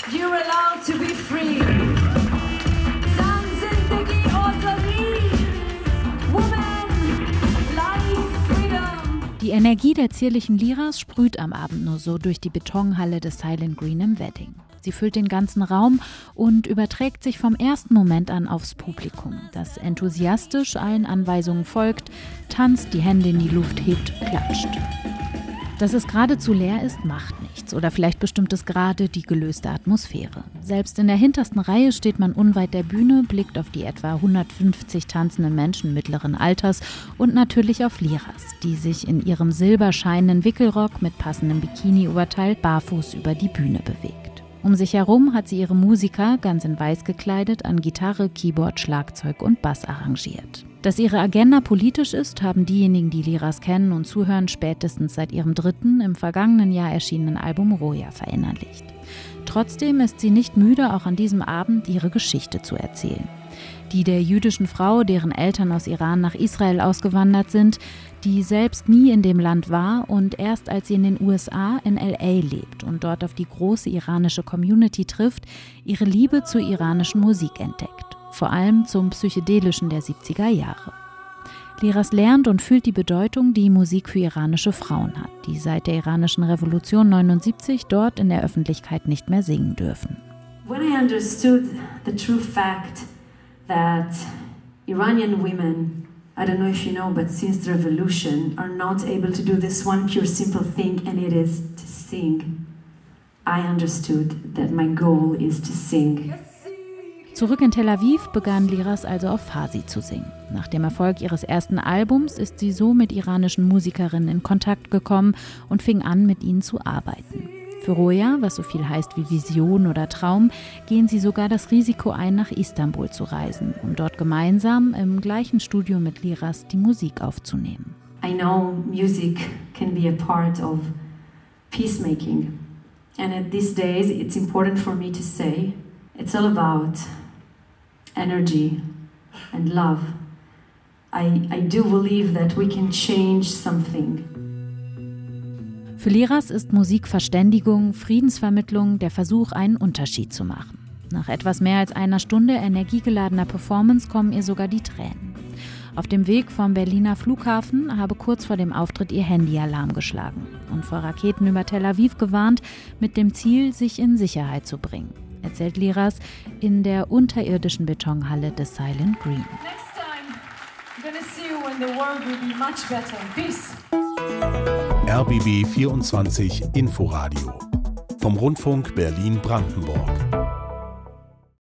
You're allowed to be free. Zan zindagi azadi. Woman, life, freedom. Die Energie der zierlichen Liras sprüht am Abend nur so durch die Betonhalle des Silent Green im Wedding. Sie füllt den ganzen Raum und überträgt sich vom ersten Moment an aufs Publikum, das enthusiastisch allen Anweisungen folgt, tanzt, die Hände in die Luft hebt, klatscht. Dass es geradezu leer ist, macht nichts. Oder vielleicht bestimmt es gerade die gelöste Atmosphäre. Selbst in der hintersten Reihe steht man unweit der Bühne, blickt auf die etwa 150 tanzenden Menschen mittleren Alters und natürlich auf Liras, die sich in ihrem silberscheinenden Wickelrock mit passendem Bikini-Oberteil barfuß über die Bühne bewegt. Um sich herum hat sie ihre Musiker, ganz in weiß gekleidet, an Gitarre, Keyboard, Schlagzeug und Bass arrangiert. Dass ihre Agenda politisch ist, haben diejenigen, die Liras kennen und zuhören, spätestens seit ihrem dritten, im vergangenen Jahr erschienenen Album Roja verinnerlicht. Trotzdem ist sie nicht müde, auch an diesem Abend ihre Geschichte zu erzählen. Die der jüdischen Frau, deren Eltern aus Iran nach Israel ausgewandert sind, die selbst nie in dem Land war und erst als sie in den USA in L.A. lebt und dort auf die große iranische Community trifft, ihre Liebe zur iranischen Musik entdeckt, vor allem zum Psychedelischen der 70er Jahre. Liras lernt und fühlt die Bedeutung, die Musik für iranische Frauen hat, die seit der iranischen Revolution 79 dort in der Öffentlichkeit nicht mehr singen dürfen. When I understood the true fact that Iranian women, I don't know if you know, but since the revolution, are not able to do this one pure simple thing, and it is to sing. I understood that my goal is to sing. Zurück in Tel Aviv begann Liras also auf Farsi zu singen. Nach dem Erfolg ihres ersten Albums ist sie so mit iranischen Musikerinnen in Kontakt gekommen und fing an, mit ihnen zu arbeiten. Für Roja, was so viel heißt wie Vision oder Traum, gehen sie sogar das Risiko ein, nach Istanbul zu reisen, um dort gemeinsam im gleichen Studio mit Liras die Musik aufzunehmen. I know music can be a part of peacemaking. And at these days it's important for me to say it's all about energy and love. I do believe that we can change something. Für Liras ist Musik Verständigung, Friedensvermittlung, der Versuch, einen Unterschied zu machen. Nach etwas mehr als einer Stunde energiegeladener Performance kommen ihr sogar die Tränen. Auf dem Weg vom Berliner Flughafen habe kurz vor dem Auftritt ihr Handy Alarm geschlagen und vor Raketen über Tel Aviv gewarnt, mit dem Ziel, sich in Sicherheit zu bringen, erzählt Liras in der unterirdischen Betonhalle des Silent Green. Next time, I'm gonna see you when the world will be much better. Peace. RBB 24 Inforadio vom Rundfunk Berlin-Brandenburg.